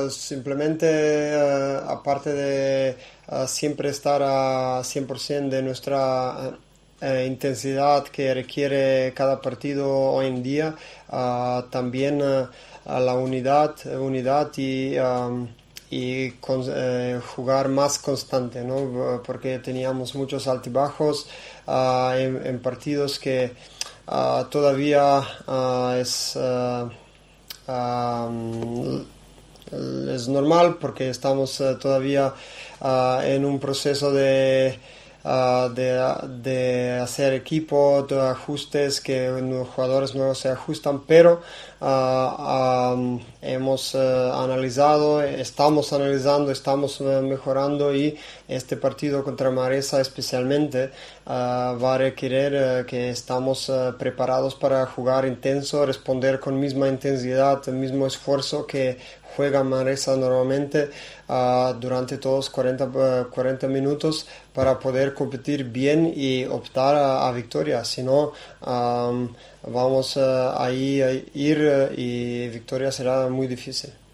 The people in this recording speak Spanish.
simplemente, aparte de siempre estar a 100% de nuestra intensidad que requiere cada partido hoy en día, también a la unidad y jugar más constante, ¿no? Porque teníamos muchos altibajos en partidos que todavía es normal porque estamos todavía en un proceso de hacer equipo, de ajustes que los jugadores nuevos se ajustan, pero hemos analizado, estamos analizando, estamos mejorando, y este partido contra Maresa especialmente va a requerir que estamos preparados para jugar intenso, responder con misma intensidad, el mismo esfuerzo que juega Manresa normalmente durante todos 40 minutos, para poder competir bien y optar a victoria. Si no, vamos ahí a ir y victoria será muy difícil.